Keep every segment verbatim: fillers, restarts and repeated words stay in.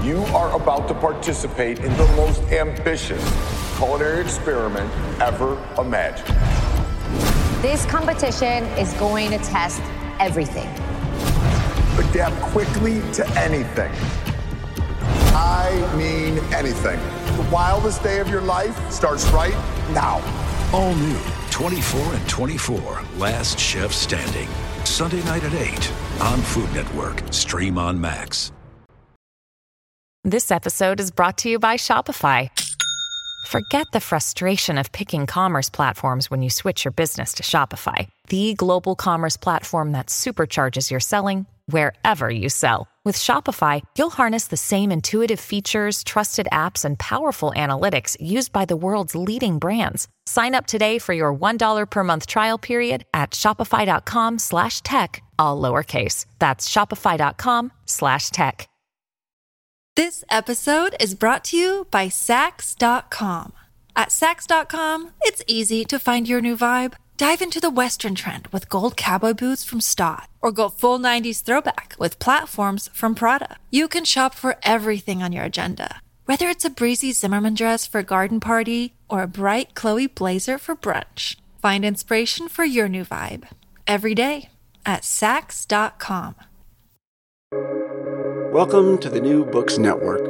You are about to participate in the most ambitious culinary experiment ever imagined. This competition is going to test everything. Adapt quickly to anything. I mean anything. The wildest day of your life starts right now. All new twenty-four and twenty-four, Last Chef Standing. Sunday night at eight on Food Network. Stream on Max. This episode is brought to you by Shopify. Forget the frustration of picking commerce platforms when you switch your business to Shopify, the global commerce platform that supercharges your selling wherever you sell. With Shopify, you'll harness the same intuitive features, trusted apps, and powerful analytics used by the world's leading brands. Sign up today for your one dollar per month trial period at shopify.com slash tech, all lowercase. That's shopify.com slash tech. This episode is brought to you by Sax dot com. At Sax dot com, it's easy to find your new vibe. Dive into the Western trend with gold cowboy boots from Stott, or go full nineties throwback with platforms from Prada. You can shop for everything on your agenda, whether it's a breezy Zimmermann dress for a garden party or a bright Chloe blazer for brunch. Find inspiration for your new vibe every day at Sax dot com. Welcome to the New Books Network.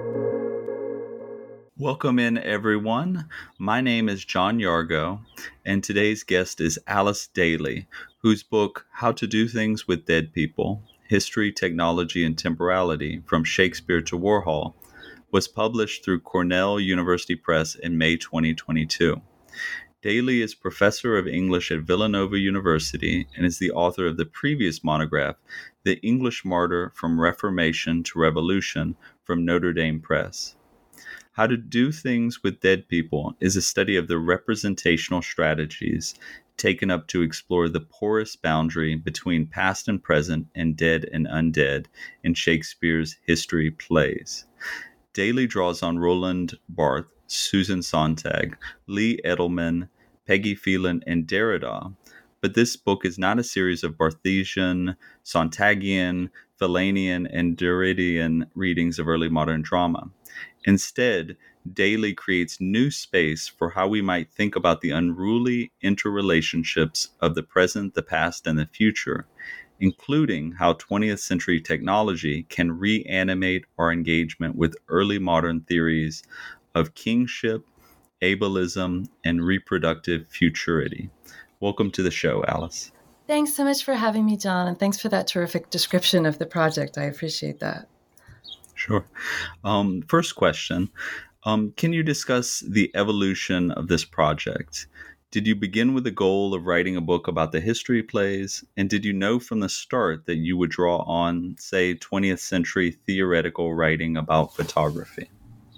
Welcome in, everyone. My name is John Yargo, and today's guest is Alice Daly, whose book, How to Do Things with Dead People, History, Technology, and Temporality, From Shakespeare to Warhol, was published through Cornell University Press in May twenty twenty-two. Daly is professor of English at Villanova University and is the author of the previous monograph, The English Martyr from Reformation to Revolution, from Notre Dame Press. How to Do Things with Dead People is a study of the representational strategies taken up to explore the porous boundary between past and present and dead and undead in Shakespeare's history plays. Daly draws on Roland Barthes, Susan Sontag, Lee Edelman, Peggy Phelan, and Derrida, but this book is not a series of Barthesian, Sontagian, Phelanian, and Derridian readings of early modern drama. Instead, Daly creates new space for how we might think about the unruly interrelationships of the present, the past, and the future, including how twentieth century technology can reanimate our engagement with early modern theories of kingship, ableism, and reproductive futurity. Welcome to the show, Alice. Thanks so much for having me, John, and thanks for that terrific description of the project. I appreciate that. Sure. Um, first question, um, can you discuss the evolution of this project? Did you begin with the goal of writing a book about the history plays? And did you know from the start that you would draw on, say, twentieth century theoretical writing about photography?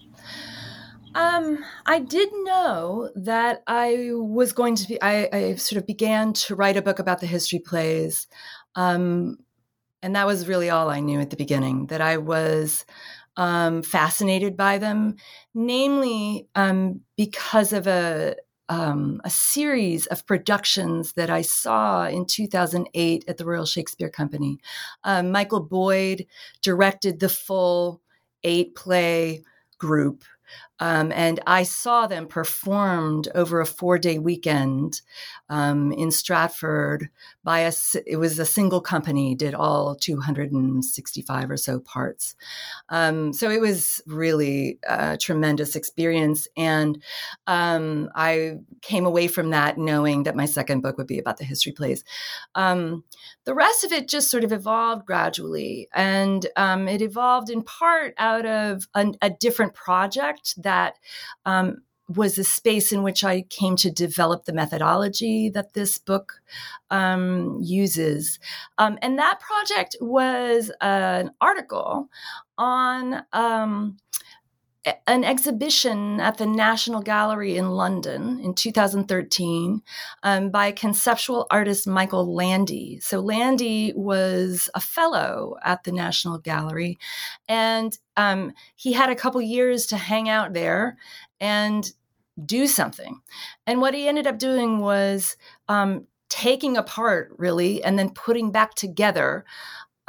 Um, I did know that I was going to be, I, I sort of began to write a book about the history plays. Um, and that was really all I knew at the beginning, that I was um, fascinated by them, namely um, because of a, um, a series of productions that I saw in two thousand eight at the Royal Shakespeare Company. Um, Michael Boyd directed the full eight play group. Um, and I saw them performed over a four-day weekend um, in Stratford by a, it was a single company, did all two hundred sixty-five or so parts. Um, so it was really a tremendous experience. And um, I came away from that knowing that my second book would be about the history plays. Um, the rest of it just sort of evolved gradually. And um, it evolved in part out of a, a different project that um, was a space in which I came to develop the methodology that this book um, uses. Um, and that project was an article on um, an exhibition at the National Gallery in London in two thousand thirteen um, by conceptual artist Michael Landy. So Landy was a fellow at the National Gallery, and um, he had a couple years to hang out there and do something. And what he ended up doing was um, taking apart, really, and then putting back together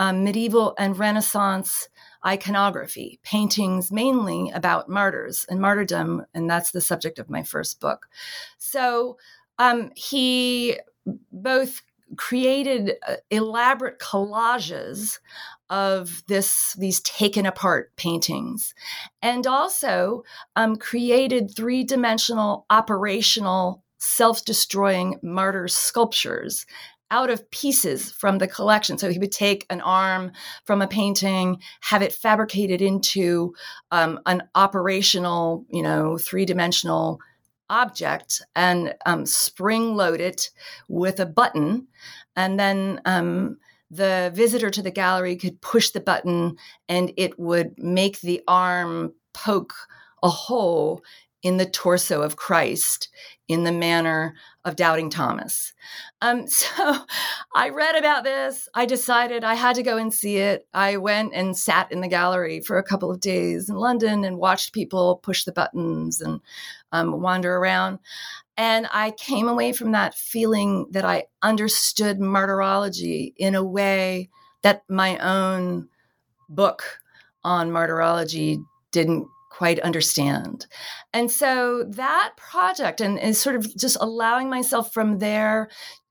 um, medieval and Renaissance iconography, paintings mainly about martyrs and martyrdom, and that's the subject of my first book. So um, he both created uh, elaborate collages of this these taken apart paintings, and also um, created three-dimensional operational self-destroying martyr sculptures out of pieces from the collection. So he would take an arm from a painting, have it fabricated into um, an operational, you know, three-dimensional object, and um, spring-load it with a button, and then um, the visitor to the gallery could push the button and it would make the arm poke a hole in the torso of Christ in the manner of Doubting Thomas. Um, so I read about this. I decided I had to go and see it. I went and sat in the gallery for a couple of days in London and watched people push the buttons and um, wander around. And I came away from that feeling that I understood martyrology in a way that my own book on martyrology didn't quite understand. And so that project, and is sort of just allowing myself from there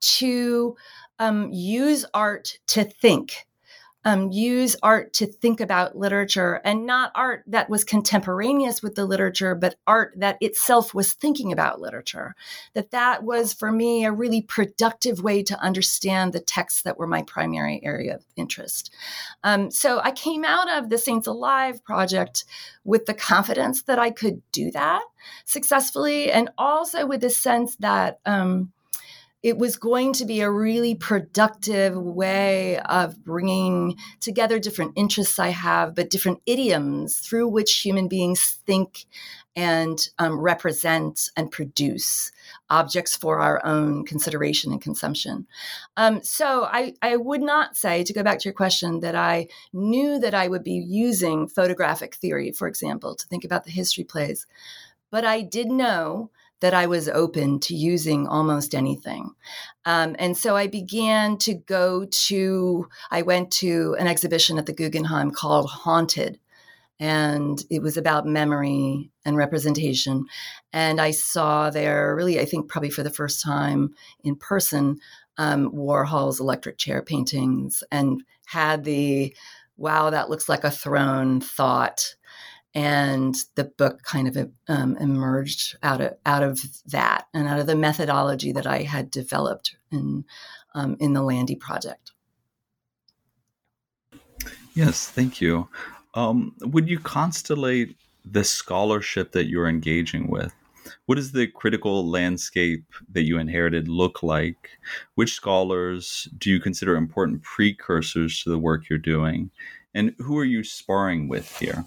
to um, use art to think, um, use art to think about literature, and not art that was contemporaneous with the literature, but art that itself was thinking about literature. That that was, for me, a really productive way to understand the texts that were my primary area of interest. Um, so I came out of the Saints Alive project with the confidence that I could do that successfully, and also with the sense that um, it was going to be a really productive way of bringing together different interests I have, but different idioms through which human beings think and um, represent and produce objects for our own consideration and consumption. Um, so I, I would not say, to go back to your question, that I knew that I would be using photographic theory, for example, to think about the history plays, but I did know that I was open to using almost anything. Um, and so I began to go to, I went to an exhibition at the Guggenheim called Haunted, and it was about memory and representation. And I saw there, really, I think probably for the first time in person, um, Warhol's electric chair paintings, and had the, wow, that looks like a throne thought. And the book kind of um, emerged out of out of that, and out of the methodology that I had developed in um, in the Landy project. Yes, thank you. Um, would you constellate the scholarship that you're engaging with? What does the critical landscape that you inherited look like? Which scholars do you consider important precursors to the work you're doing? And who are you sparring with here?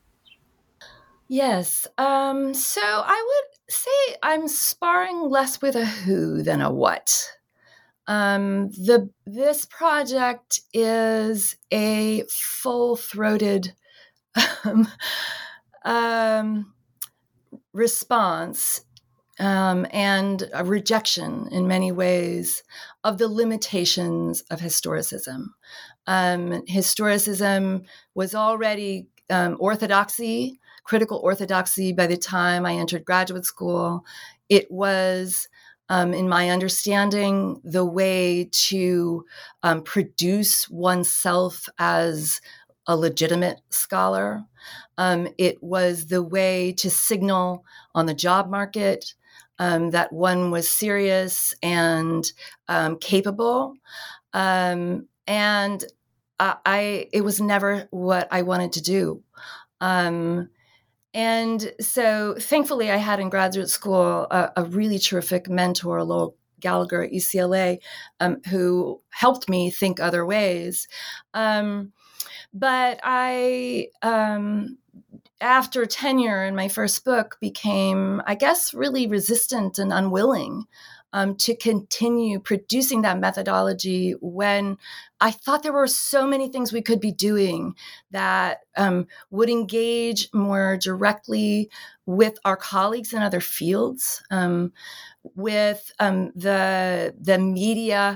Yes. Um, so I would say I'm sparring less with a who than a what. Um, the this project is a full-throated um, um, response um, and a rejection in many ways of the limitations of historicism. Um, historicism was already um, orthodoxy, critical orthodoxy by the time I entered graduate school. It was, um, in my understanding, the way to um, produce oneself as a legitimate scholar. Um, it was the way to signal on the job market um, that one was serious and um, capable. Um, and I, I, it was never what I wanted to do. Um, And so thankfully I had in graduate school a, a really terrific mentor, Lowell Gallagher at U C L A, um, who helped me think other ways. Um, but I, um, after tenure in my first book, became, I guess, really resistant and unwilling Um, to continue producing that methodology when I thought there were so many things we could be doing that um, would engage more directly with our colleagues in other fields, um, with um, the the media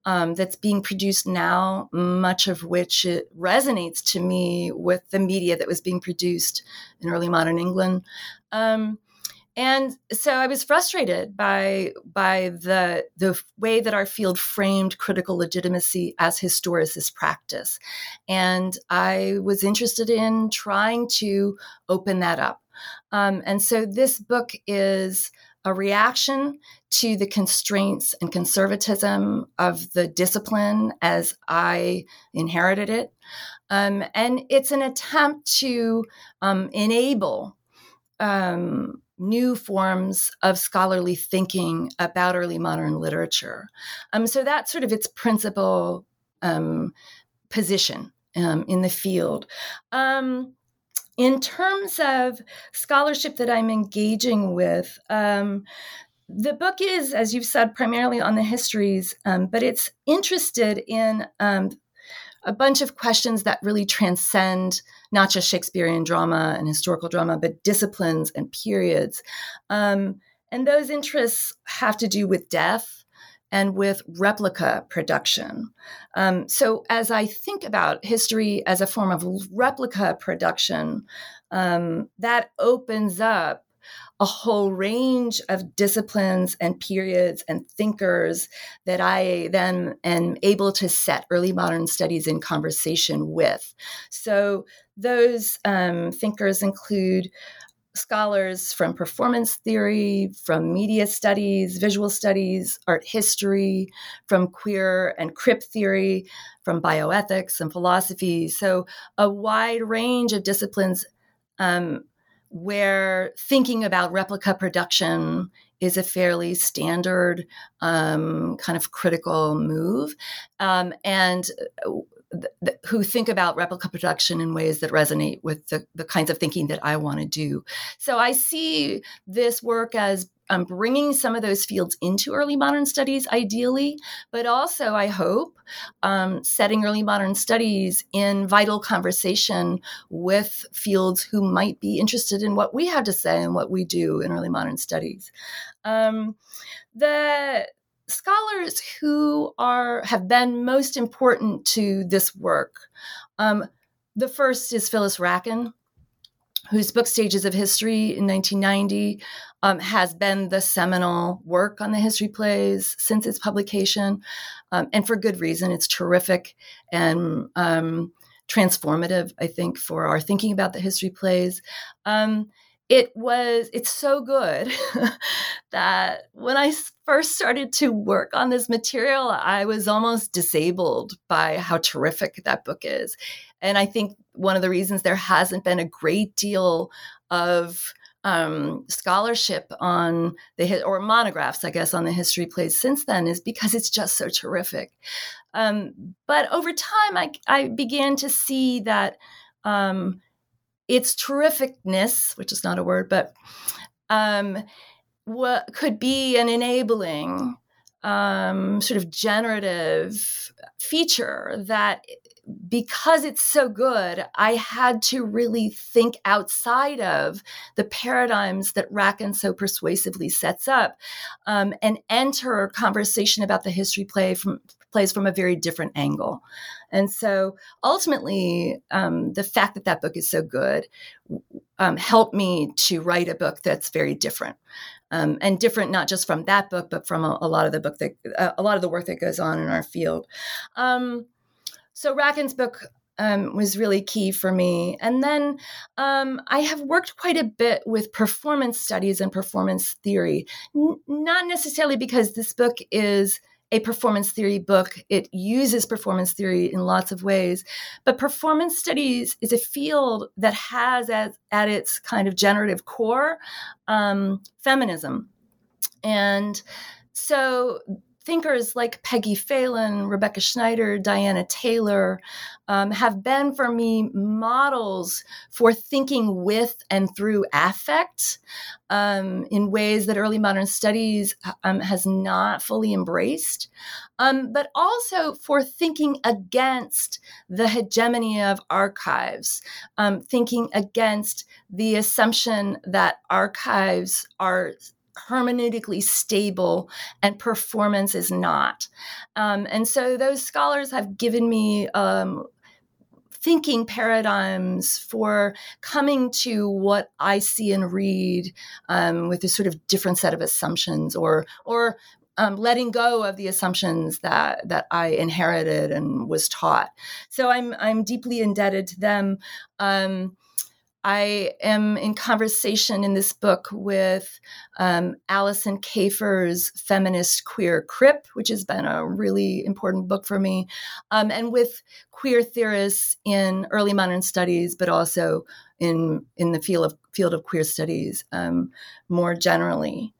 um, that's being produced now, much of which it resonates to me with the media that was being produced in early modern England. Um, And so I was frustrated by by the the way that our field framed critical legitimacy as historicist practice. And I was interested in trying to open that up. Um, and so this book is a reaction to the constraints and conservatism of the discipline as I inherited it. Um, and it's an attempt to um, enable um, new forms of scholarly thinking about early modern literature. Um, so that's sort of its principal um, position um, in the field. Um, in terms of scholarship that I'm engaging with, um, the book is, as you've said, primarily on the histories, um, but it's interested in um, a bunch of questions that really transcend not just Shakespearean drama and historical drama, but disciplines and periods. Um, and those interests have to do with death and with replica production. Um, so as I think about history as a form of replica production, um, that opens up a whole range of disciplines and periods and thinkers that I then am able to set early modern studies in conversation with. So those um, thinkers include scholars from performance theory, from media studies, visual studies, art history, from queer and crip theory, from bioethics and philosophy. So a wide range of disciplines um, where thinking about replica production is a fairly standard um, kind of critical move, um, and th- th- who think about replica production in ways that resonate with the, the kinds of thinking that I want to do. So I see this work as um, bringing some of those fields into early modern studies, ideally, but also, I hope, um, setting early modern studies in vital conversation with fields who might be interested in what we have to say and what we do in early modern studies. Um, the scholars who are have been most important to this work, um, the first is Phyllis Racken, whose book Stages of History in nineteen ninety um, has been the seminal work on the history plays since its publication, um, and for good reason. It's terrific and um, transformative, I think, for our thinking about the history plays. Um, it was, it's so good that when I first started to work on this material, I was almost disabled by how terrific that book is. And I think one of the reasons there hasn't been a great deal of um, scholarship on the, or monographs, I guess, on the history plays since then is because it's just so terrific. Um, but over time, I, I began to see that um, its terrificness, which is not a word, but um, what could be an enabling um, sort of generative feature that, because it's so good, I had to really think outside of the paradigms that Racken so persuasively sets up um, and enter a conversation about the history play from plays from a very different angle. And so ultimately, um, the fact that that book is so good um, helped me to write a book that's very different. Um, and different not just from that book, but from a, a lot of the book that uh, a lot of the work that goes on in our field. Um, So Racken's book um, was really key for me. And then um, I have worked quite a bit with performance studies and performance theory, N- not necessarily because this book is a performance theory book. It uses performance theory in lots of ways, but performance studies is a field that has as, at its kind of generative core um, feminism. And so thinkers like Peggy Phelan, Rebecca Schneider, Diana Taylor um, have been for me models for thinking with and through affect um, in ways that early modern studies um, has not fully embraced, um, but also for thinking against the hegemony of archives, um, thinking against the assumption that archives are hermeneutically stable and performance is not. Um, and so those scholars have given me um, thinking paradigms for coming to what I see and read um, with a sort of different set of assumptions, or or um, letting go of the assumptions that that I inherited and was taught. So I'm I'm deeply indebted to them. Um, I am in conversation in this book with um, Alison Kafer's Feminist Queer Crip, which has been a really important book for me, um, and with queer theorists in early modern studies, but also in in the field of field of queer studies um, more generally.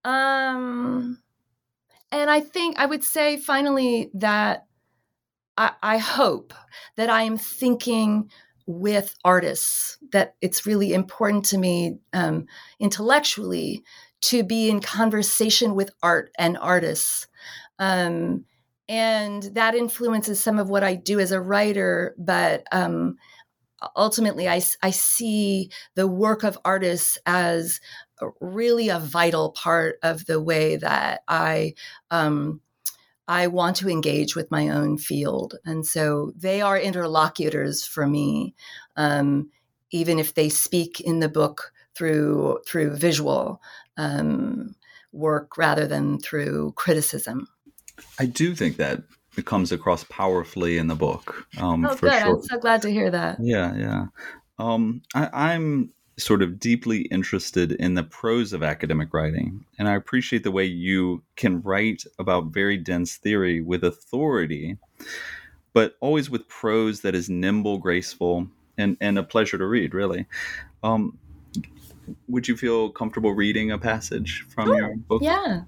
Um, and I think I would say finally that I, I hope that I am thinking with artists, that it's really important to me um, intellectually to be in conversation with art and artists. Um, and that influences some of what I do as a writer, but um, ultimately I, I see the work of artists as really a vital part of the way that I um, I want to engage with my own field. And so they are interlocutors for me, um, even if they speak in the book through through visual um, work rather than through criticism. I do think that it comes across powerfully in the book. Um, oh, for good. Sure. I'm so glad to hear that. Yeah, yeah. Um, I, I'm sort of deeply interested in the prose of academic writing. And I appreciate the way you can write about very dense theory with authority, but always with prose that is nimble, graceful, and, and a pleasure to read, really. Um, would you feel comfortable reading a passage from Sure. your book? Yeah.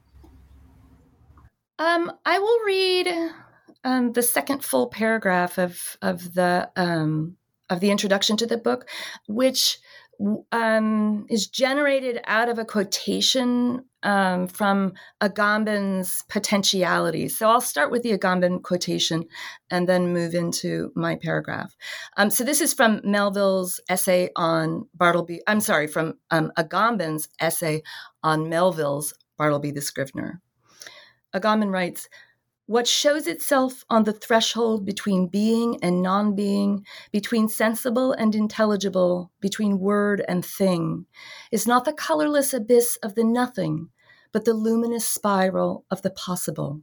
Um, I will read um, the second full paragraph of of the um, of the introduction to the book, which um, is generated out of a quotation um, from Agamben's Potentiality. So I'll start with the Agamben quotation and then move into my paragraph. Um, so this is from Melville's essay on Bartleby. I'm sorry, from um, Agamben's essay on Melville's Bartleby the Scrivener. Agamben writes, "What shows itself on the threshold between being and non-being, between sensible and intelligible, between word and thing, is not the colorless abyss of the nothing, but the luminous spiral of the possible.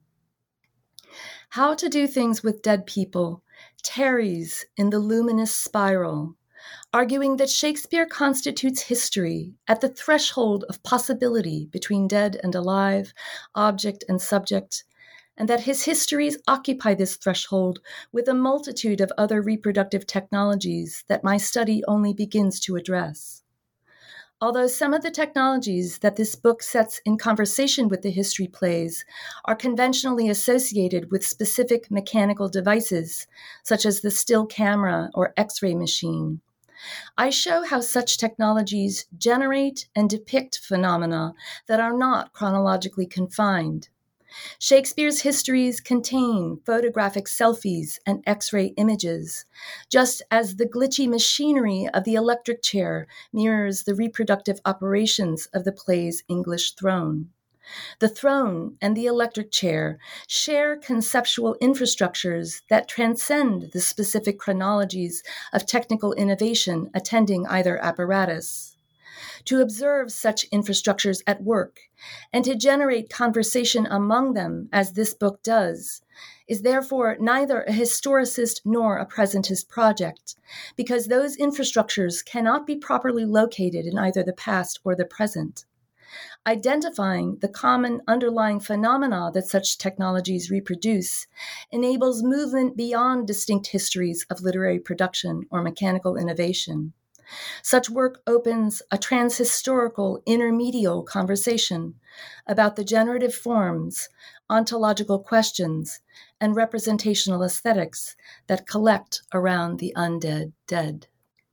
How to do things with dead people tarries in the luminous spiral, arguing that Shakespeare constitutes history at the threshold of possibility between dead and alive, object and subject, and that his histories occupy this threshold with a multitude of other reproductive technologies that my study only begins to address. Although some of the technologies that this book sets in conversation with the history plays are conventionally associated with specific mechanical devices, such as the still camera or X-ray machine, I show how such technologies generate and depict phenomena that are not chronologically confined. Shakespeare's histories contain photographic selfies and X-ray images, just as the glitchy machinery of the electric chair mirrors the reproductive operations of the play's English throne. The throne and the electric chair share conceptual infrastructures that transcend the specific chronologies of technical innovation attending either apparatus. To observe such infrastructures at work and to generate conversation among them, as this book does, is therefore neither a historicist nor a presentist project, because those infrastructures cannot be properly located in either the past or the present. Identifying the common underlying phenomena that such technologies reproduce enables movement beyond distinct histories of literary production or mechanical innovation. Such work opens a transhistorical intermedial conversation about the generative forms, ontological questions, and representational aesthetics that collect around the undead dead.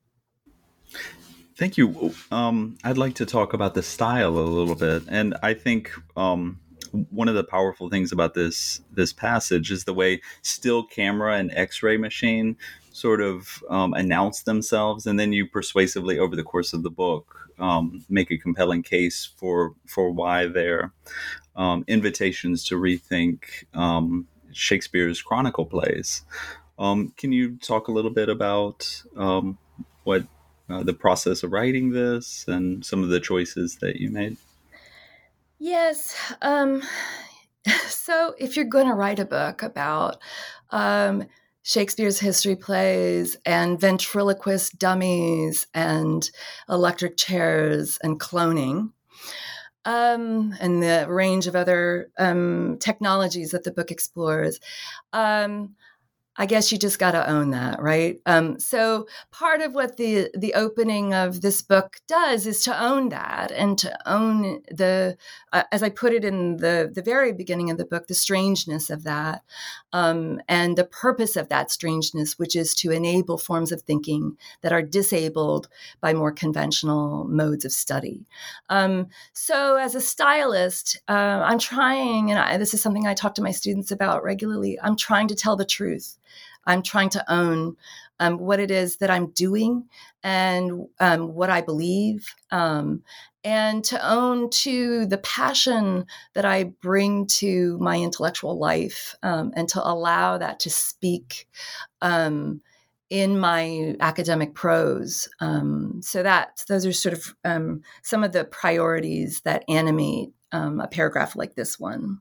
Thank you. Um, I'd like to talk about the style a little bit. And I think um, one of the powerful things about this this passage is the way still camera and X-ray machine sort of um, announce themselves, and then you persuasively, over the course of the book, um, make a compelling case for for why they're um, invitations to rethink um, Shakespeare's Chronicle plays. Um, can you talk a little bit about um, what uh, the process of writing this and some of the choices that you made? Yes. Um, so if you're going to write a book about um, Shakespeare's history plays and ventriloquist dummies and electric chairs and cloning, um, and the range of other um, technologies that the book explores, um, I guess you just got to own that, right? Um, so part of what the the opening of this book does is to own that, and to own the, uh, as I put it in the the very beginning of the book, the strangeness of that, um, and the purpose of that strangeness, which is to enable forms of thinking that are disabled by more conventional modes of study. Um, so as a stylist, uh, I'm trying, and I, this is something I talk to my students about regularly, I'm trying to tell the truth. I'm trying to own um, what it is that I'm doing and um, what I believe, um, and to own to the passion that I bring to my intellectual life, um, and to allow that to speak um, in my academic prose. Um, so that those are sort of um, some of the priorities that animate um, a paragraph like this one.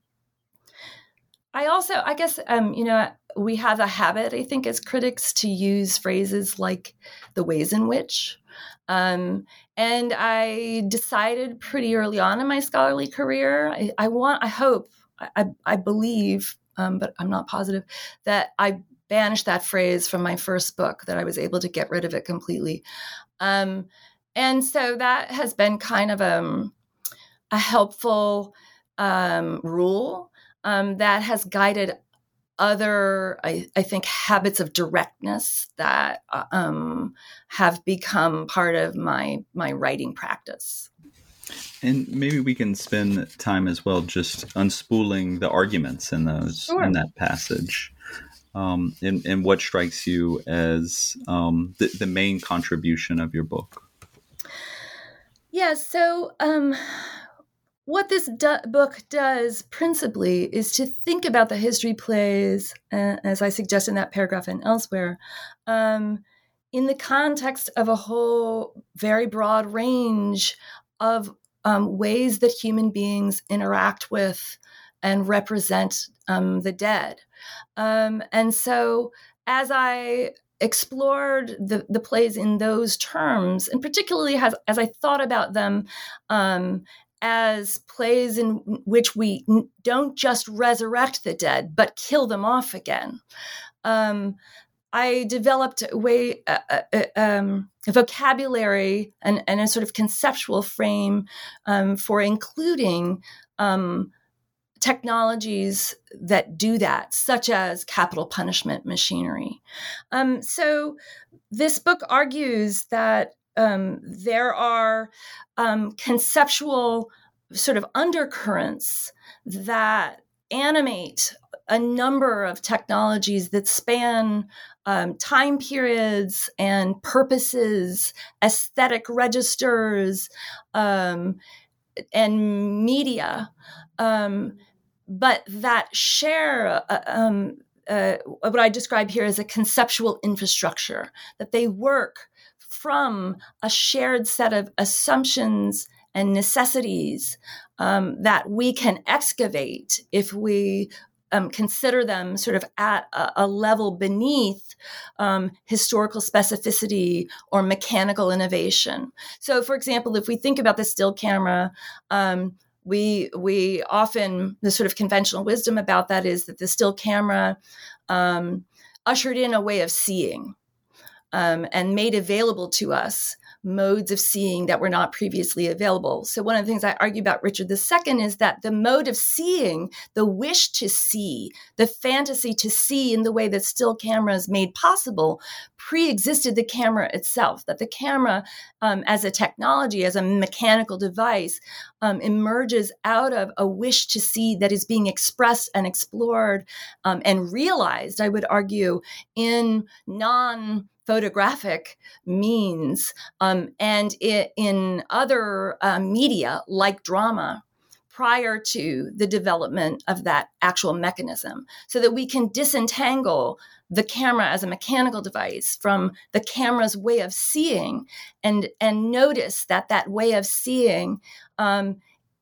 I also, I guess, um, you know, we have a habit, I think, as critics to use phrases like the ways in which. Um, and I decided pretty early on in my scholarly career, I, I want, I hope, I, I believe, um, but I'm not positive, that I banished that phrase from my first book, that I was able to get rid of it completely. Um, and so that has been kind of um, a helpful um, rule. Um, that has guided other, I, I think, habits of directness that um, have become part of my my writing practice. And maybe we can spend time as well just unspooling the arguments in those Sure. in that passage, um, and, and what strikes you as um, the, the main contribution of your book. Yeah. So. Um, What this do- book does principally is to think about the history plays, uh, as I suggest in that paragraph and elsewhere, um, in the context of a whole very broad range of um, ways that human beings interact with and represent um, the dead. Um, and so as I explored the, the plays in those terms, and particularly as, as I thought about them um, as plays in which we don't just resurrect the dead, but kill them off again. Um, I developed a way, uh, uh, um, a vocabulary and, and a sort of conceptual frame um, for including um, technologies that do that, such as capital punishment machinery. Um, so this book argues that Um, there are um, conceptual sort of undercurrents that animate a number of technologies that span um, time periods and purposes, aesthetic registers, um, and media, um, but that share uh, um, uh, what I describe here as a conceptual infrastructure, that they work from a shared set of assumptions and necessities um, that we can excavate if we um, consider them sort of at a, a level beneath um, historical specificity or mechanical innovation. So, for example, if we think about the still camera, um, we we often, the sort of conventional wisdom about that is that the still camera um, ushered in a way of seeing. Um, and made available to us modes of seeing that were not previously available. So one of the things I argue about Richard the Second is that the mode of seeing, the wish to see, the fantasy to see in the way that still cameras made possible, pre-existed the camera itself, that the camera um, as a technology, as a mechanical device, um, emerges out of a wish to see that is being expressed and explored um, and realized, I would argue, in non- photographic means um, and it, in other uh, media like drama prior to the development of that actual mechanism, so that we can disentangle the camera as a mechanical device from the camera's way of seeing and, and notice that that way of seeing um,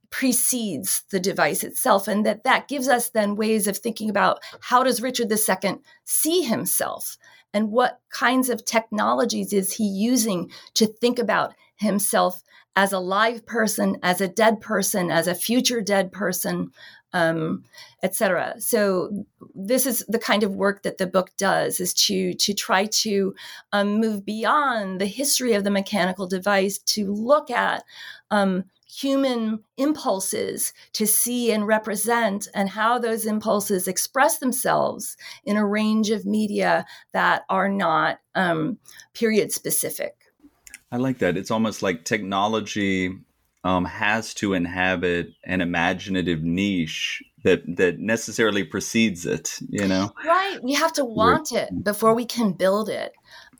precedes the device itself, and that that gives us then ways of thinking about how does Richard the Second see himself, and what kinds of technologies is he using to think about himself as a live person, as a dead person, as a future dead person, um, et cetera. So this is the kind of work that the book does, is to, to try to um, move beyond the history of the mechanical device to look at um, human impulses to see and represent, and how those impulses express themselves in a range of media that are not um, period specific. I like that. It's almost like technology um, has to inhabit an imaginative niche that that necessarily precedes it, you know? Right. We have to want it before we can build it.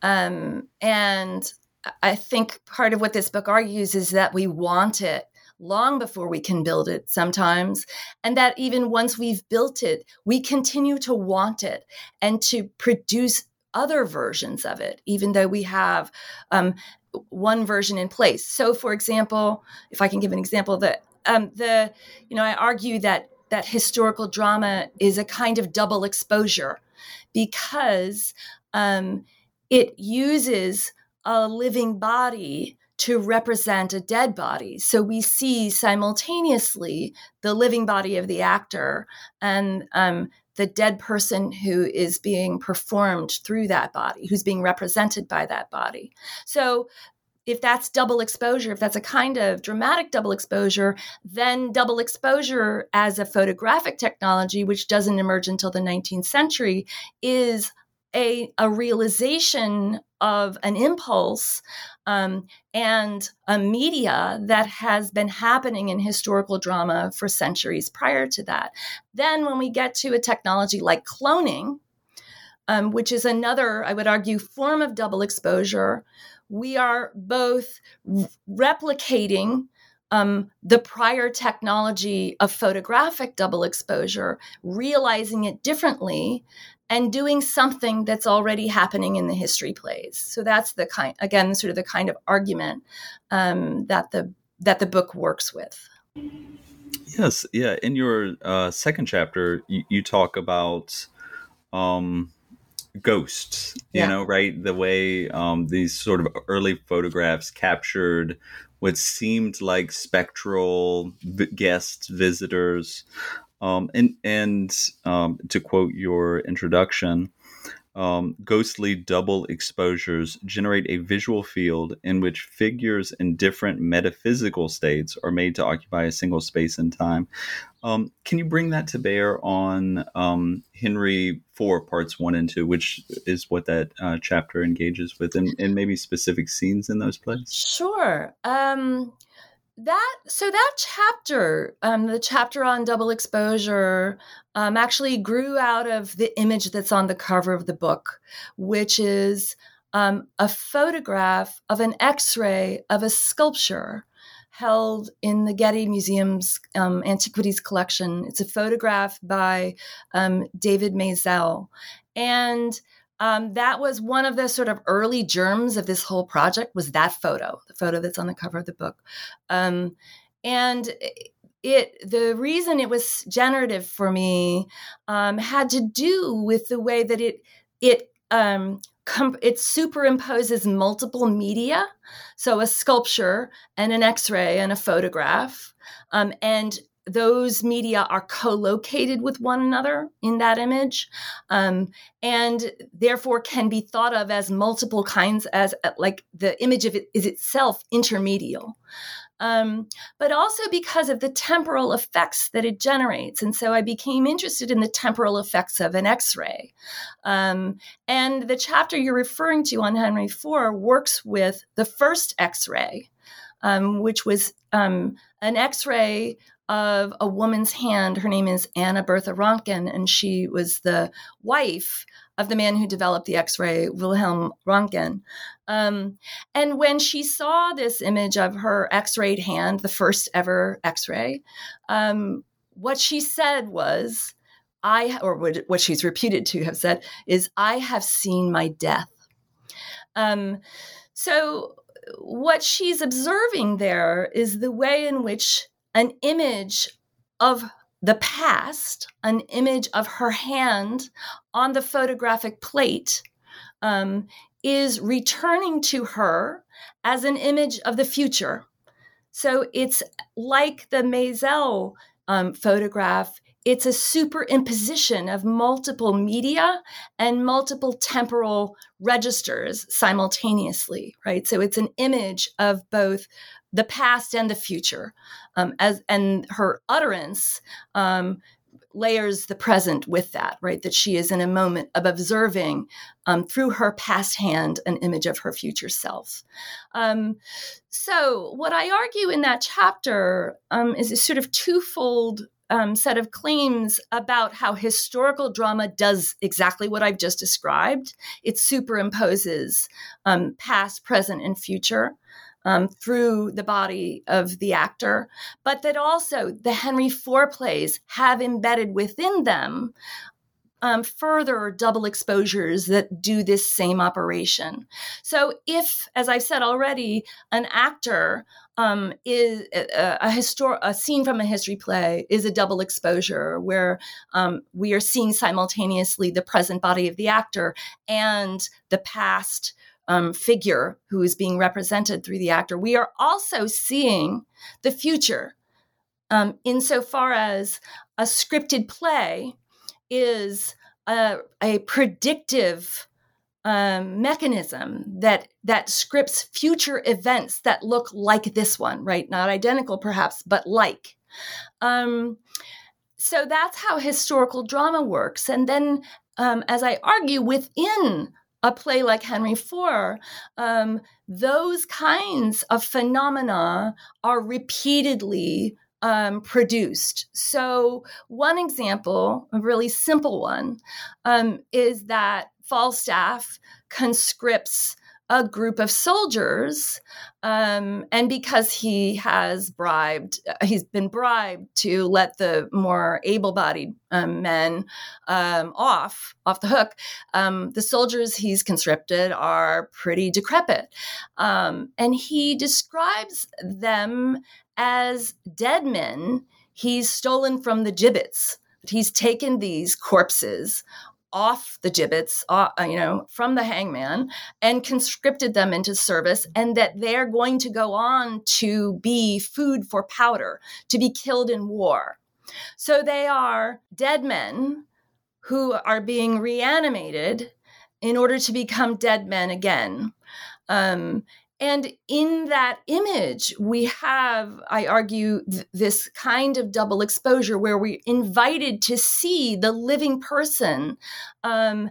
Um, and I think part of what this book argues is that we want it long before we can build it sometimes, and that even once we've built it, we continue to want it and to produce other versions of it, even though we have um, one version in place. So, for example, if I can give an example, that um, the you know I argue that that historical drama is a kind of double exposure, because um, it uses a living body to represent a dead body. So we see simultaneously the living body of the actor and um, the dead person who is being performed through that body, who's being represented by that body. So if that's double exposure, if that's a kind of dramatic double exposure, then double exposure as a photographic technology, which doesn't emerge until the nineteenth century, is a, a realization of an impulse um, and a media that has been happening in historical drama for centuries prior to that. Then when we get to a technology like cloning, um, which is another, I would argue, form of double exposure, we are both replicating Um, the prior technology of photographic double exposure, realizing it differently, and doing something that's already happening in the history plays. So that's the kind, again, sort of the kind of argument um, that the that the book works with. Yes, yeah. In your uh, second chapter, you, you talk about um, ghosts. You Yeah. know, right? The way um, these sort of early photographs captured what seemed like spectral v- guests, visitors. Um, and and um, to quote your introduction, um, ghostly double exposures generate a visual field in which figures in different metaphysical states are made to occupy a single space and time. Um, can you bring that to bear on um, Henry four, parts one and two, which is what that uh, chapter engages with, and, and maybe specific scenes in those plays? Sure. Um, that so that chapter, um, the chapter on double exposure, um, actually grew out of the image that's on the cover of the book, which is um, a photograph of an X-ray of a sculpture held in the Getty Museum's um, antiquities collection. It's a photograph by um, David Maisel. And um, that was one of the sort of early germs of this whole project, was that photo, the photo that's on the cover of the book. Um, and it the reason it was generative for me um, had to do with the way that it it um, com- it superimposes multiple media, so a sculpture and an X-ray and a photograph, um, and those media are co-located with one another in that image, um, and therefore can be thought of as multiple kinds, as like the image of it is itself intermedial. Um, but also because of the temporal effects that it generates. And so I became interested in the temporal effects of an X-ray. Um, and the chapter you're referring to on Henry four works with the first X-ray, um, which was um, an X-ray of a woman's hand. Her name is Anna Bertha Röntgen, and she was the wife of the man who developed the X-ray, Wilhelm Röntgen. Um, and when she saw this image of her X-rayed hand, the first ever X-ray, um, what she said was, I, or what she's reputed to have said, is, I have seen my death. Um, so what she's observing there is the way in which an image of the past, an image of her hand on the photographic plate, um, is returning to her as an image of the future. So it's like the Maisel um, photograph. It's a superimposition of multiple media and multiple temporal registers simultaneously, right? So it's an image of both the past and the future, um, as and her utterance um, layers the present with that, right? That she is in a moment of observing um, through her past hand an image of her future self. Um, so what I argue in that chapter um, is a sort of twofold um, set of claims about how historical drama does exactly what I've just described. It superimposes um, past, present, and future Um, through the body of the actor, but that also the Henry four plays have embedded within them um, further double exposures that do this same operation. So if, as I've said already, an actor um, is a, a, histor- a scene from a history play is a double exposure where um, we are seeing simultaneously the present body of the actor and the past Um, figure who is being represented through the actor. We are also seeing the future um, insofar as a scripted play is a, a predictive um, mechanism that that scripts future events that look like this one, right? Not identical perhaps, but like. Um, so that's how historical drama works. And then um, as I argue, within a play like Henry four, um, those kinds of phenomena are repeatedly um, produced. So one example, a really simple one, um, is that Falstaff conscripts a group of soldiers, um, and because he has bribed, he's been bribed to let the more able-bodied um, men um, off, off the hook, um, the soldiers he's conscripted are pretty decrepit. Um, and he describes them as dead men he's stolen from the gibbets. He's taken these corpses off the gibbets, uh, you know, from the hangman, and conscripted them into service, and that they're going to go on to be food for powder, to be killed in war. So they are dead men who are being reanimated in order to become dead men again. Um, and in that image, we have, I argue, th- this kind of double exposure where we're invited to see the living person um,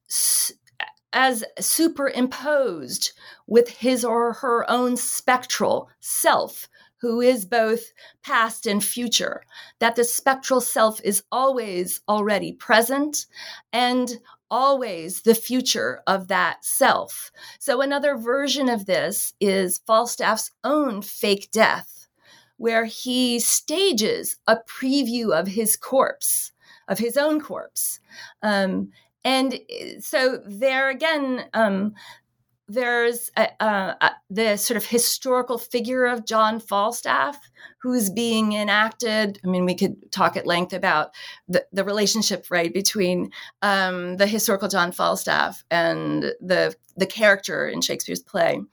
s- as superimposed with his or her own spectral self, who is both past and future, that the spectral self is always already present and always the future of that self. So another version of this is Falstaff's own fake death, where he stages a preview of his corpse, of his own corpse. Um, and so there again, um, there's a, a, a, the sort of historical figure of John Falstaff who's being enacted. I mean, we could talk at length about the, the relationship, right, between um, the historical John Falstaff and the the character in Shakespeare's play.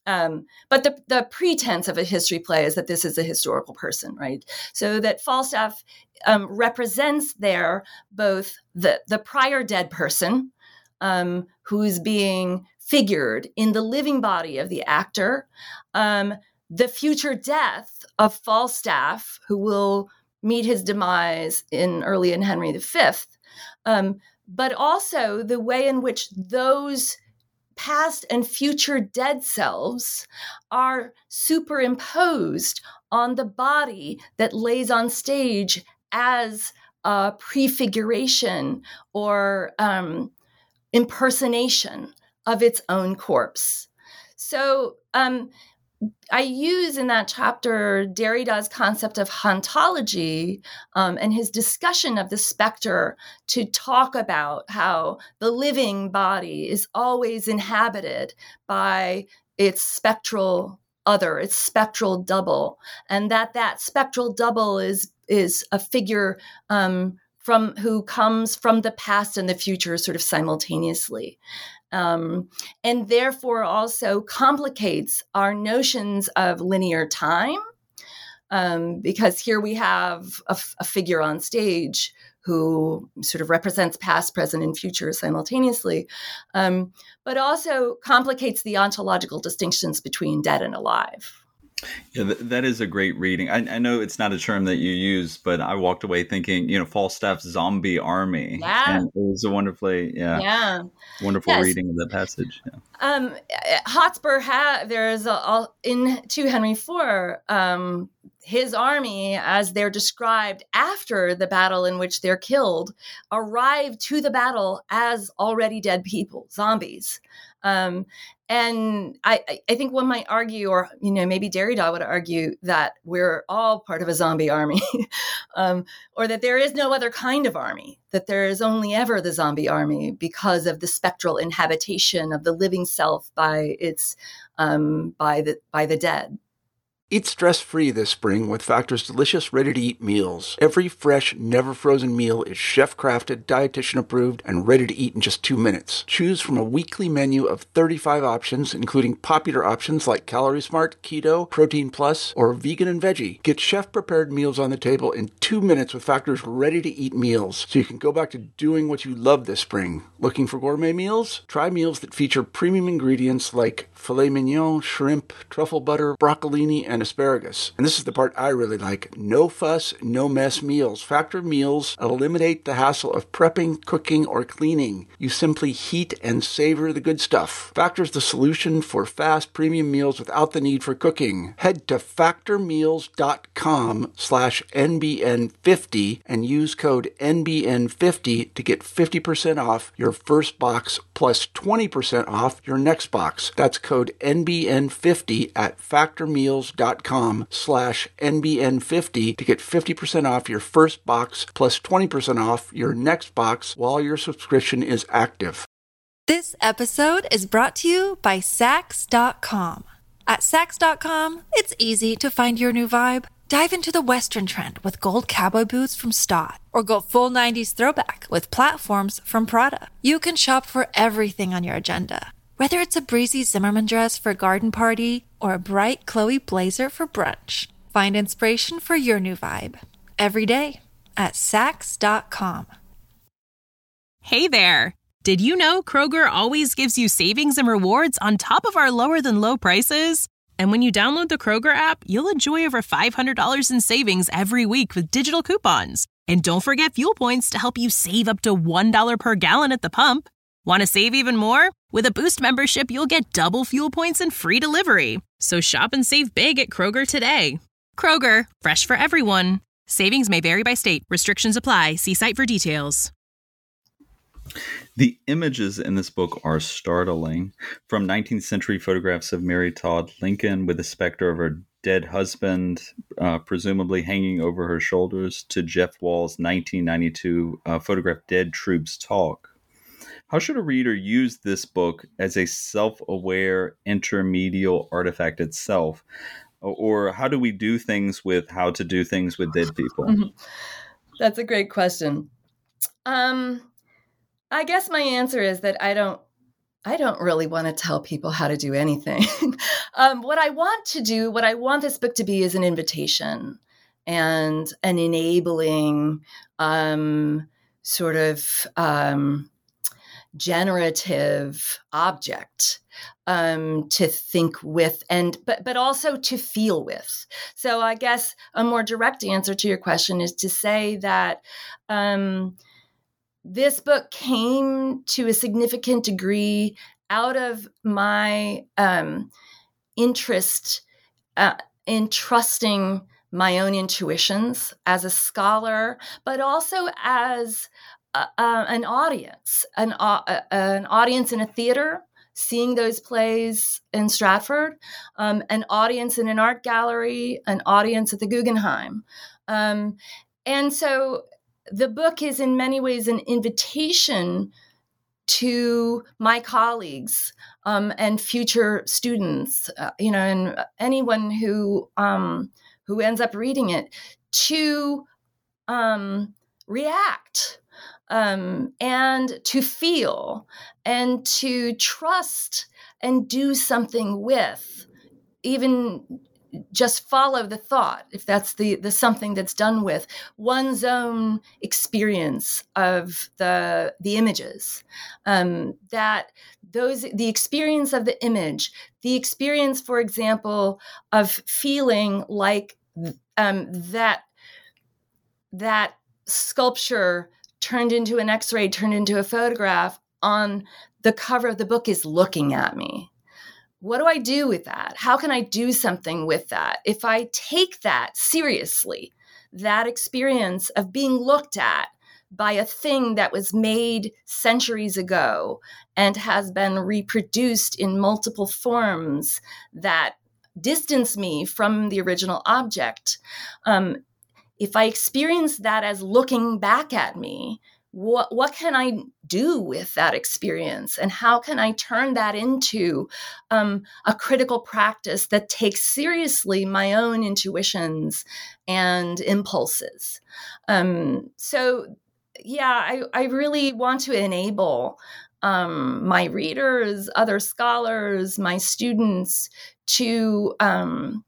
Um, but the, the pretense of a history play is that this is a historical person, right? So that Falstaff um, represents there both the, the prior dead person um, who's being figured in the living body of the actor, um, the future death of Falstaff, who will meet his demise in early in Henry the Fifth, um, but also the way in which those past and future dead selves are superimposed on the body that lays on stage as a prefiguration or um, impersonation of its own corpse. So um, I use in that chapter Derrida's concept of hauntology um, and his discussion of the specter to talk about how the living body is always inhabited by its spectral other, its spectral double, and that that spectral double is is a figure um, from who comes from the past and the future sort of simultaneously. Um, and therefore also complicates our notions of linear time, um, because here we have a, a figure on stage who sort of represents past, present, and future simultaneously, um, but also complicates the ontological distinctions between dead and alive. Yeah, th- that is a great reading. I, I know it's not a term that you use, but I walked away thinking, you know, Falstaff's zombie army. Yeah. And it was a wonderfully, yeah, yeah. wonderful yes. reading of that passage. Yeah. Um, Hotspur had, there's a, a, in two Henry four, um, his army, as they're described after the battle in which they're killed, arrived to the battle as already dead people, zombies. Um, and I, I think one might argue, or, you know, maybe Derrida would argue that we're all part of a zombie army, um, or that there is no other kind of army, that there is only ever the zombie army because of the spectral inhabitation of the living self by its, um, by the, by the dead. Eat stress-free this spring with Factor's delicious, ready-to-eat meals. Every fresh, never-frozen meal is chef-crafted, dietitian-approved, and ready to eat in just two minutes. Choose from a weekly menu of thirty-five options, including popular options like Calorie Smart, Keto, Protein Plus, or Vegan and Veggie. Get chef-prepared meals on the table in two minutes with Factor's ready-to-eat meals, so you can go back to doing what you love this spring. Looking for gourmet meals? Try meals that feature premium ingredients like filet mignon, shrimp, truffle butter, broccolini, and asparagus. And this is the part I really like. No fuss, no mess meals. Factor meals eliminate the hassle of prepping, cooking, or cleaning. You simply heat and savor the good stuff. Factor's the solution for fast premium meals without the need for cooking. Head to factormeals.com slash NBN50 and use code N B N fifty to get fifty percent off your first box plus twenty percent off your next box. That's code N B N fifty at factormeals.com slash NBN50 to get fifty percent off your first box plus twenty percent off your next box while your subscription is active. This episode is brought to you by Sax dot com. At Sax dot com, it's easy to find your new vibe. Dive into the Western trend with gold cowboy boots from Stott, or go full nineties throwback with platforms from Prada. You can shop for everything on your agenda, whether it's a breezy Zimmermann dress for a garden party or a bright Chloe blazer for brunch. Find inspiration for your new vibe every day at Sax dot com. Hey there! Did you know Kroger always gives you savings and rewards on top of our lower than low prices? And when you download the Kroger app, you'll enjoy over five hundred dollars in savings every week with digital coupons. And don't forget fuel points to help you save up to one dollar per gallon at the pump. Want to save even more? With a Boost membership, you'll get double fuel points and free delivery. So shop and save big at Kroger today. Kroger, fresh for everyone. Savings may vary by state. Restrictions apply. See site for details. The images in this book are startling. From nineteenth century photographs of Mary Todd Lincoln with the specter of her dead husband, uh, presumably hanging over her shoulders, to Jeff Wall's nineteen ninety-two uh, photograph Dead Troops Talk. How should a reader use this book as a self-aware intermedial artifact itself? Or how do we do things with how to do things with dead people? That's a great question. Um, I guess my answer is that I don't, I don't really want to tell people how to do anything. um, what I want to do, what I want this book to be, is an invitation and an enabling um, sort of um, generative object um, to think with, and but but also to feel with. So I guess a more direct answer to your question is to say that um, this book came to a significant degree out of my um, interest uh, in trusting my own intuitions as a scholar, but also as uh, uh, an audience, an, uh, an audience in a theater, seeing those plays in Stratford, um, an audience in an art gallery, an audience at the Guggenheim. Um, and so the book is in many ways an invitation to my colleagues um, and future students, uh, you know, and anyone who um, who ends up reading it to um, react um, and to feel and to trust and do something with, even just follow the thought, if that's the, the something that's done with one's own experience of the the images. Um, that those the experience of the image, the experience, for example, of feeling like um, that that sculpture turned into an X-ray, turned into a photograph on the cover of the book is looking at me. What do I do with that? How can I do something with that? If I take that seriously, that experience of being looked at by a thing that was made centuries ago and has been reproduced in multiple forms that distance me from the original object, um, if I experience that as looking back at me, What what can I do with that experience? And how can I turn that into um, a critical practice that takes seriously my own intuitions and impulses? Um, so, yeah, I, I really want to enable um, my readers, other scholars, my students to um,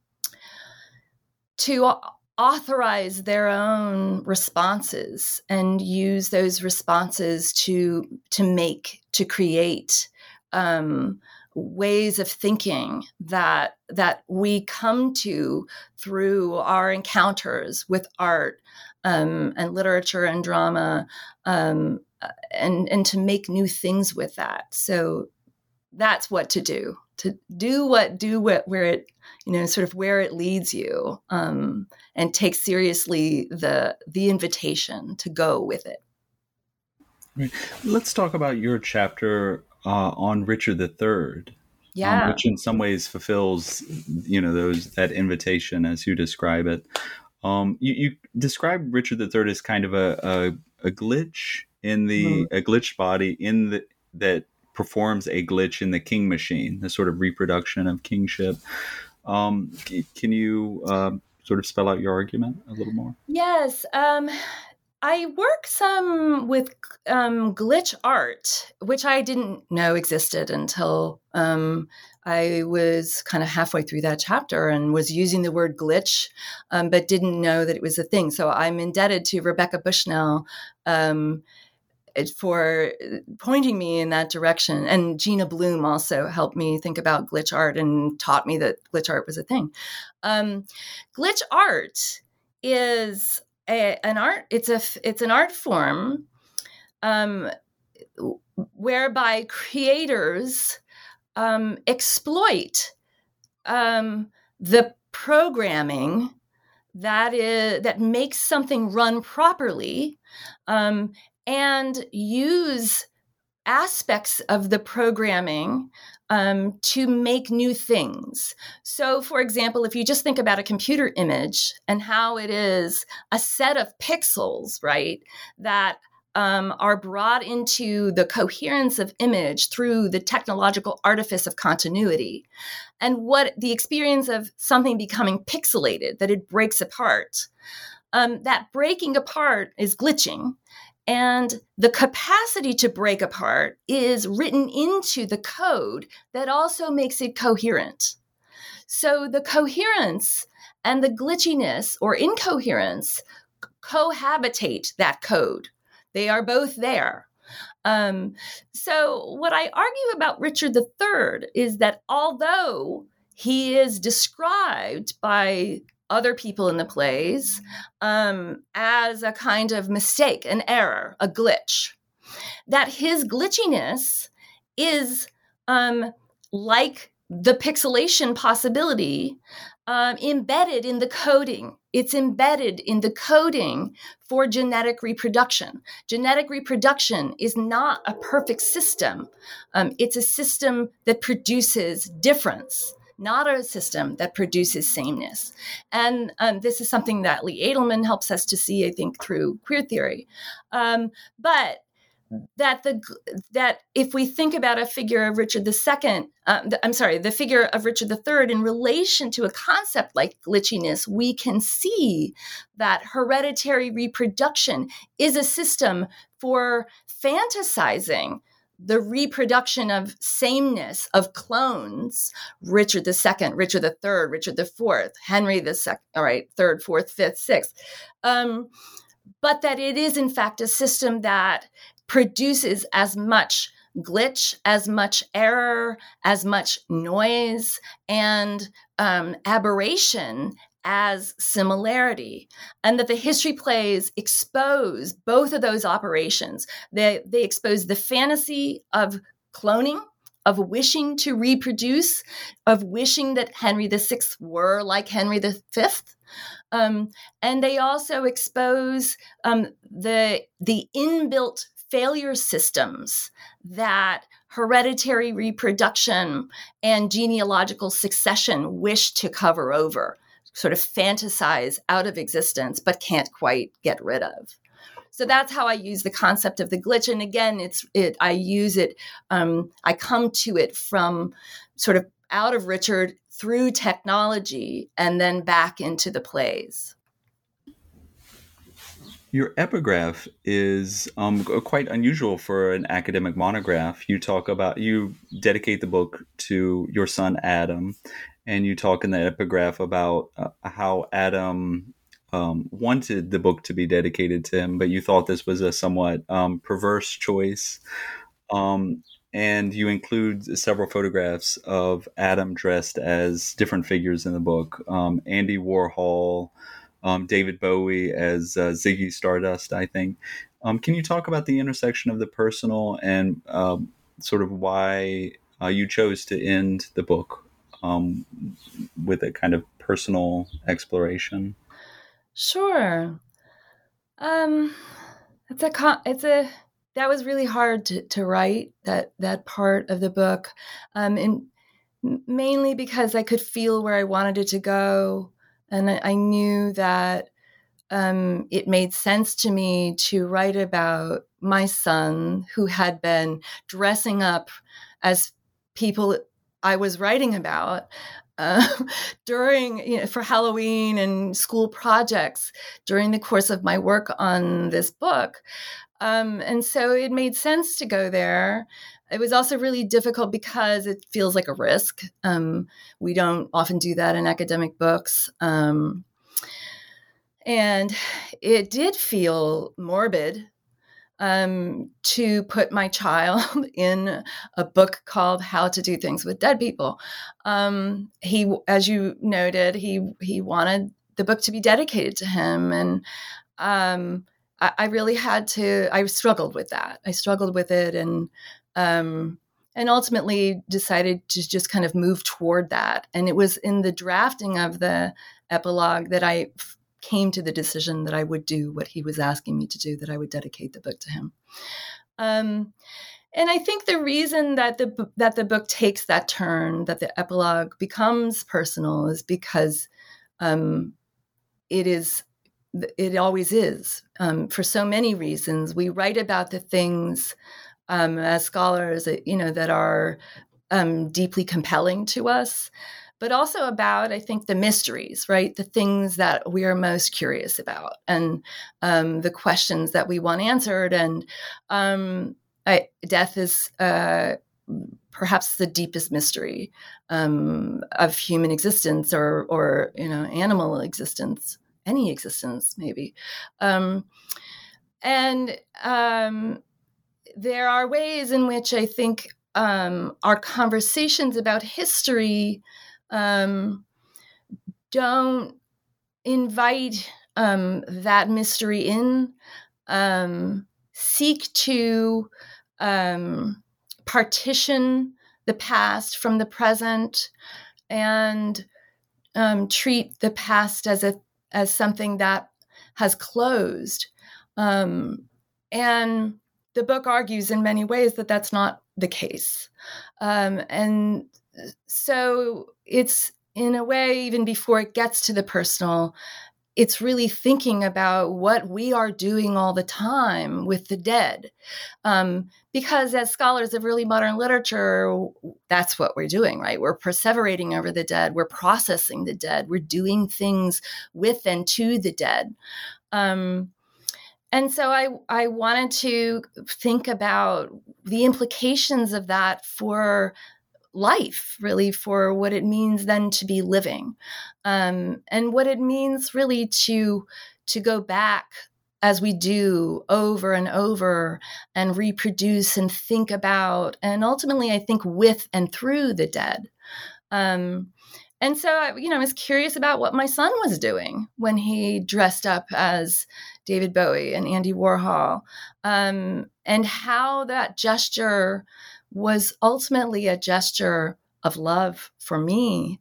to authorize their own responses and use those responses to to make, to create um, ways of thinking that that we come to through our encounters with art um, and literature and drama, um, and and to make new things with that. So that's what to do. To do what do what where it, you know, sort of where it leads you, um, and take seriously the the invitation to go with it. Right. Let's talk about your chapter uh, on Richard the Third, yeah, um, which in some ways fulfills, you know, those that invitation as you describe it. Um, you, you describe Richard the Third as kind of a, a, a glitch in the mm-hmm. a glitched body in the that. performs a glitch in the king machine, the sort of reproduction of kingship. Um, can you uh, sort of spell out your argument a little more? Yes. Um, I work some with um, glitch art, which I didn't know existed until um, I was kind of halfway through that chapter and was using the word glitch, um, but didn't know that it was a thing. So I'm indebted to Rebecca Bushnell um for pointing me in that direction. And Gina Bloom also helped me think about glitch art and taught me that glitch art was a thing. Um, glitch art is a, an art, it's a, it's an art form um, whereby creators um, exploit um, the programming that is, that makes something run properly, um, and use aspects of the programming um, to make new things. So, for example, if you just think about a computer image and how it is a set of pixels, right, that um, are brought into the coherence of image through the technological artifice of continuity, and what the experience of something becoming pixelated, that it breaks apart. Um, that breaking apart is glitching. And the capacity to break apart is written into the code that also makes it coherent. So the coherence and the glitchiness or incoherence cohabitate that code. They are both there. Um, so what I argue about Richard the Third is that although he is described by other people in the plays um, as a kind of mistake, an error, a glitch, that his glitchiness is um, like the pixelation possibility um, embedded in the coding. It's embedded in the coding for genetic reproduction. Genetic reproduction is not a perfect system. Um, it's a system that produces difference, not a system that produces sameness. And um, this is something that Lee Edelman helps us to see, I think, through queer theory. Um, but that the that if we think about a figure of Richard the Second, uh, the, I'm sorry, the figure of Richard the Third in relation to a concept like glitchiness, we can see that hereditary reproduction is a system for fantasizing the reproduction of sameness of clones, Richard the Second, Richard the Third, Richard the Fourth, Henry the Second, all right, third, fourth, fifth, sixth. Um, but that it is, in fact, a system that produces as much glitch, as much error, as much noise, and um, aberration as similarity, and that the history plays expose both of those operations. They, they expose the fantasy of cloning, of wishing to reproduce, of wishing that Henry the Sixth were like Henry the Fifth. Um, and they also expose um, the, the inbuilt failure systems that hereditary reproduction and genealogical succession wish to cover over, sort of fantasize out of existence, but can't quite get rid of. So that's how I use the concept of the glitch. And again, it's it. I use it, um, I come to it from sort of out of Richard through technology and then back into the plays. Your epigraph is um, quite unusual for an academic monograph. You talk about, you dedicate the book to your son, Adam, and you talk in the epigraph about uh, how Adam um, wanted the book to be dedicated to him, but you thought this was a somewhat um, perverse choice. Um, and you include several photographs of Adam dressed as different figures in the book. Um, Andy Warhol, Um, David Bowie as uh, Ziggy Stardust, I think. Um, can you talk about the intersection of the personal and um, sort of why uh, you chose to end the book um, with a kind of personal exploration? Sure. Um, it's a con- it's a that was really hard to, to write that that part of the book, um, and mainly because I could feel where I wanted it to go. And I knew that um, it made sense to me to write about my son who had been dressing up as people I was writing about uh, during, you know, for Halloween and school projects during the course of my work on this book. Um, and so it made sense to go there. It was also really difficult because it feels like a risk. Um, we don't often do that in academic books. Um, and it did feel morbid um, to put my child in a book called How to Do Things with Dead People. Um, he, as you noted, he he wanted the book to be dedicated to him. And um, I, I really had to, I struggled with that. I struggled with it and Um, and ultimately decided to just kind of move toward that. And it was in the drafting of the epilogue that I f- came to the decision that I would do what he was asking me to do, that I would dedicate the book to him. Um, and I think the reason that the that the book takes that turn, that the epilogue becomes personal, is because um, it is, it always is. Um, for so many reasons, we write about the things Um, as scholars, you know, that are um, deeply compelling to us. but also about, I think, the mysteries, right? The things that we are most curious about, and um, the questions that we want answered. And um, I, death is uh, perhaps the deepest mystery um, of human existence, or, or you know, animal existence, any existence, maybe. Um, and um, there are ways in which I think um, our conversations about history um, don't invite um, that mystery in, um, seek to um, partition the past from the present, and um, treat the past as a as something that has closed. Um, and the book argues in many ways that that's not the case. Um, and so it's, in a way, even before it gets to the personal, it's really thinking about what we are doing all the time with the dead. Um, because as scholars of really modern literature, that's what we're doing, right? We're perseverating over the dead. We're processing the dead. We're doing things with and to the dead. Um, and so I, I wanted to think about the implications of that for life, really, for what it means then to be living, um, and what it means really to to go back, as we do over and over, and reproduce and think about, and ultimately, I think, with and through the dead. Um, and so, you know, I was curious about what my son was doing when he dressed up as David Bowie and Andy Warhol, um, and how that gesture was ultimately a gesture of love for me.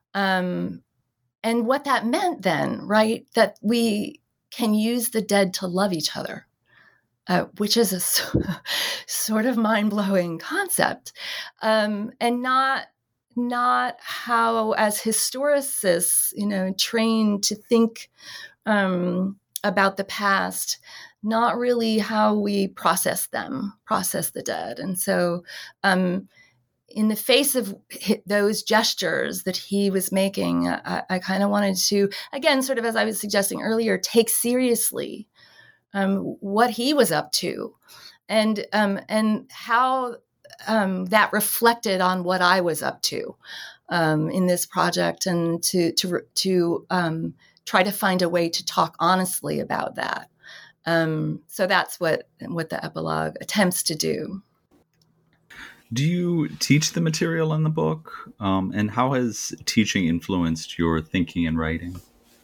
Um, and what that meant then, right? That we can use the dead to love each other, uh, which is a sort of mind-blowing concept. Um, and not, not how, as historicists, you know, trained to think um, about the past, not really how we process them, process the dead. And so um, in the face of those gestures that he was making, I, I kind of wanted to, again, sort of as I was suggesting earlier, take seriously um, what he was up to, and um, and how um, that reflected on what I was up to um, in this project, and to, to, to um, try to find a way to talk honestly about that. Um, so that's what what the epilogue attempts to do. Do you teach the material in the book? Um, and how has teaching influenced your thinking and writing?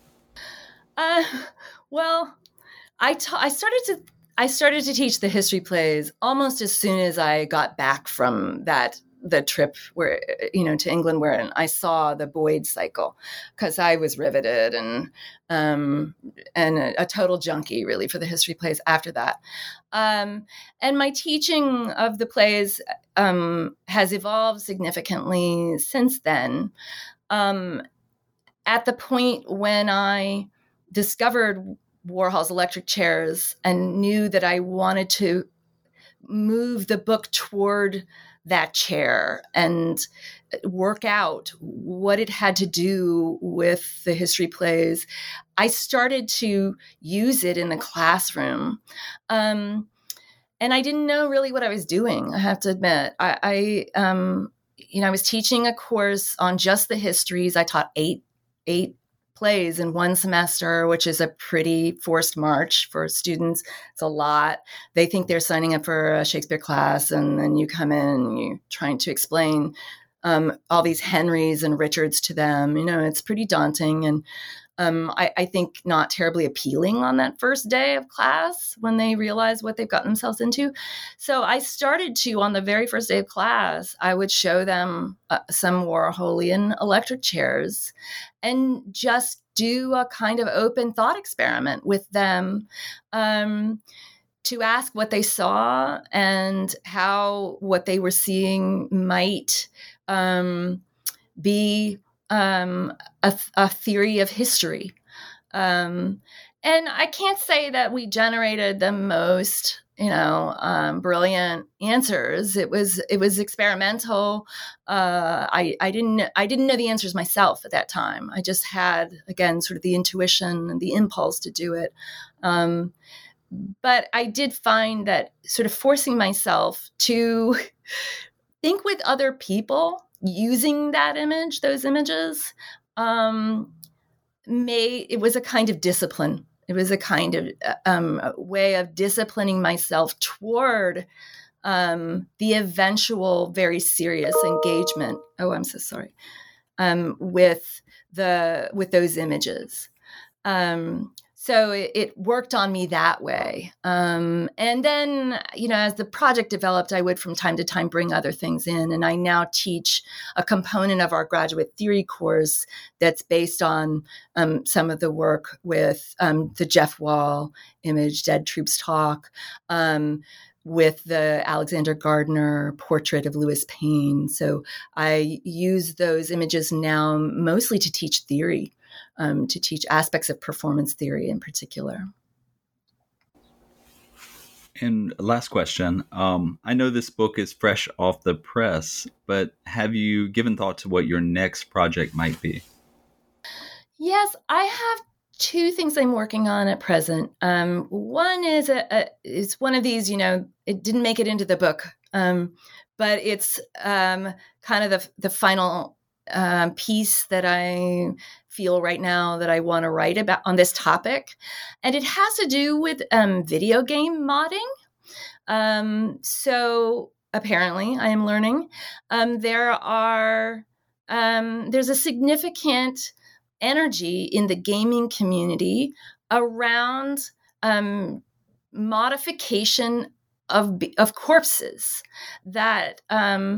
Uh, well, I ta- I started to I started to teach the history plays almost as soon as I got back from that the trip where, you know, to England, where I saw the Boyd cycle, because I was riveted and um, and a, a total junkie, really, for the history plays after that. Um, and my teaching of the plays um, has evolved significantly since then. Um, at the point when I discovered Warhol's electric chairs and knew that I wanted to move the book toward that chair and work out what it had to do with the history plays, I started to use it in the classroom. Um, and I didn't know really what I was doing, I have to admit. I, I um, you know, I was teaching a course on just the histories. I taught eight, eight plays in one semester, which is a pretty forced march for students. It's a lot. They think they're signing up for a Shakespeare class, and then you come in and you're trying to explain um, all these Henrys and Richards to them. You know, it's pretty daunting, and um, I, I think not terribly appealing on that first day of class when they realize what they've gotten themselves into. So I started to, on the very first day of class, I would show them uh, some Warholian electric chairs and just do a kind of open thought experiment with them, um, to ask what they saw and how what they were seeing might um, be um, a, a theory of history. Um, and I can't say that we generated the most you know, um, brilliant answers. It was it was experimental. Uh, I I didn't I didn't know the answers myself at that time. I just had, again, sort of the intuition and the impulse to do it. Um, but I did find that sort of forcing myself to think with other people using that image, those images, um, made it was a kind of discipline. It was a kind of um, a way of disciplining myself toward um, the eventual very serious engagement. Oh, I'm so sorry. Um, with the with those images. Um, so it, it worked on me that way. Um, and then, you know, as the project developed, I would from time to time bring other things in. And I now teach a component of our graduate theory course that's based on um, some of the work with um, the Jeff Wall image, Dead Troops Talk, um, with the Alexander Gardner portrait of Louis Payne. So I use those images now mostly to teach theory. Um, to teach aspects of performance theory in particular. And last question. Um, I know this book is fresh off the press, but have you given thought to what your next project might be? Yes, I have two things I'm working on at present. Um, one is a, a is one of these, you know, it didn't make it into the book, um, but it's um, kind of the the final um, piece that I feel right now that I want to write about on this topic. And it has to do with um, video game modding. Um, so apparently I am learning um, there are, um, there's a significant energy in the gaming community around um, modification of, of corpses that, um,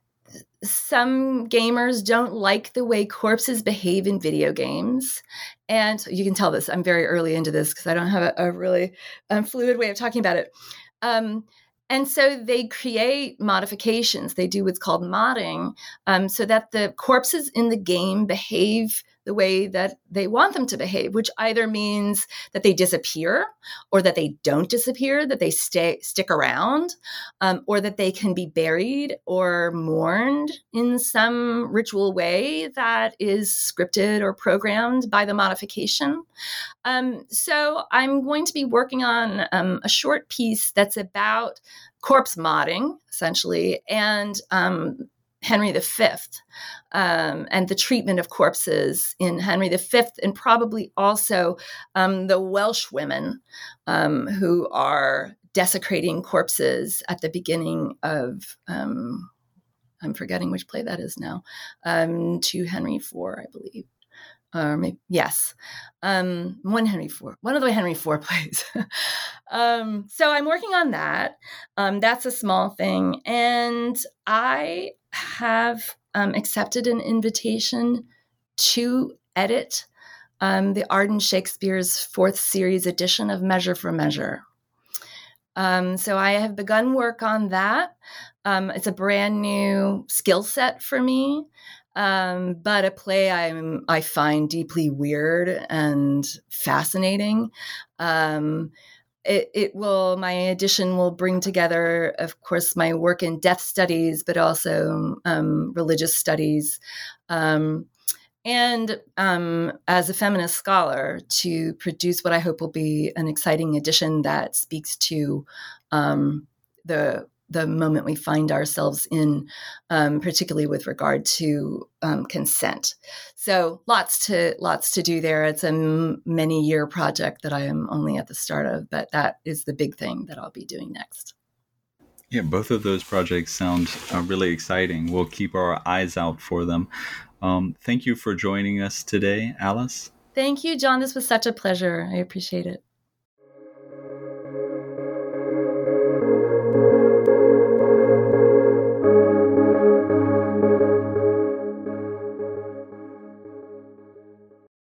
some gamers don't like the way corpses behave in video games. And you can tell this, I'm very early into this because I don't have a, a really um, fluid way of talking about it. Um, and so they create modifications. They do what's called modding um, so that the corpses in the game behave the way that they want them to behave, which either means that they disappear or that they don't disappear, that they stay stick around, um, or that they can be buried or mourned in some ritual way that is scripted or programmed by the modification. Um, so I'm going to be working on um, a short piece that's about corpse modding, essentially, and um, Henry the Fifth, um, and the treatment of corpses in Henry the Fifth, and probably also um, the Welsh women um, who are desecrating corpses at the beginning of, um, I'm forgetting which play that is now, um, to Henry the Fourth, I believe. Or maybe, yes, um, one Henry the Fourth, one of the Henry the Fourth plays. um, so I'm working on that. Um, that's a small thing. And I have um, accepted an invitation to edit um, the Arden Shakespeare's fourth series edition of Measure for Measure. Um, so I have begun work on that. Um, it's a brand new skill set for me. Um, but a play I'm, I find deeply weird and fascinating. Um, it, it will, my edition will bring together, of course, my work in death studies, but also um, religious studies. Um, and um, as a feminist scholar, to produce what I hope will be an exciting edition that speaks to um, the the moment we find ourselves in, um, particularly with regard to um, consent. So lots to lots to do there. It's a m- many year project that I am only at the start of, but that is the big thing that I'll be doing next. Yeah, both of those projects sound uh, really exciting. We'll keep our eyes out for them. Um, thank you for joining us today, Alice. Thank you, John. This was such a pleasure. I appreciate it.